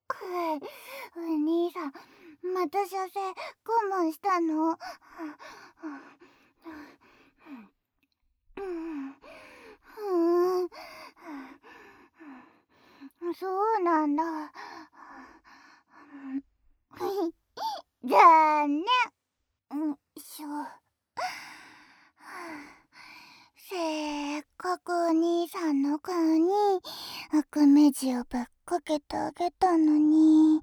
お兄さん、また射精我慢したの？そうなんだ。残念。せっかくお兄さんの顔に悪目地をぶっかけてあげたのに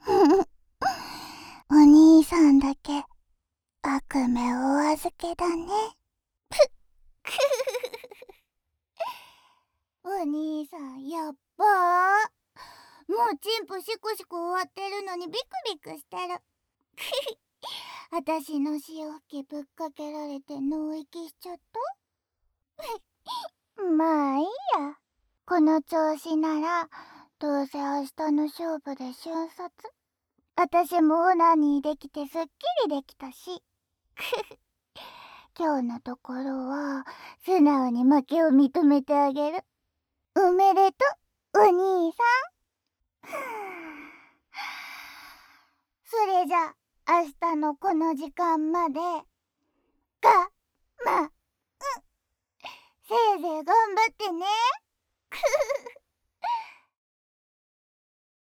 お兄さんだけ悪目お預けだね。お兄さんやっばー。もうチンポシコシコ終わってるのにビクビクしてる。あたしの潮吹きぶっかけられて脳息しちゃった。まあいいや。この調子ならどうせ明日の勝負で瞬殺。あたしもオナニーできてすっきりできたし。今日のところは素直に負けを認めてあげる。おめでとう、お兄さん。それじゃ明日のこの時間までま、せいぜい頑張ってね。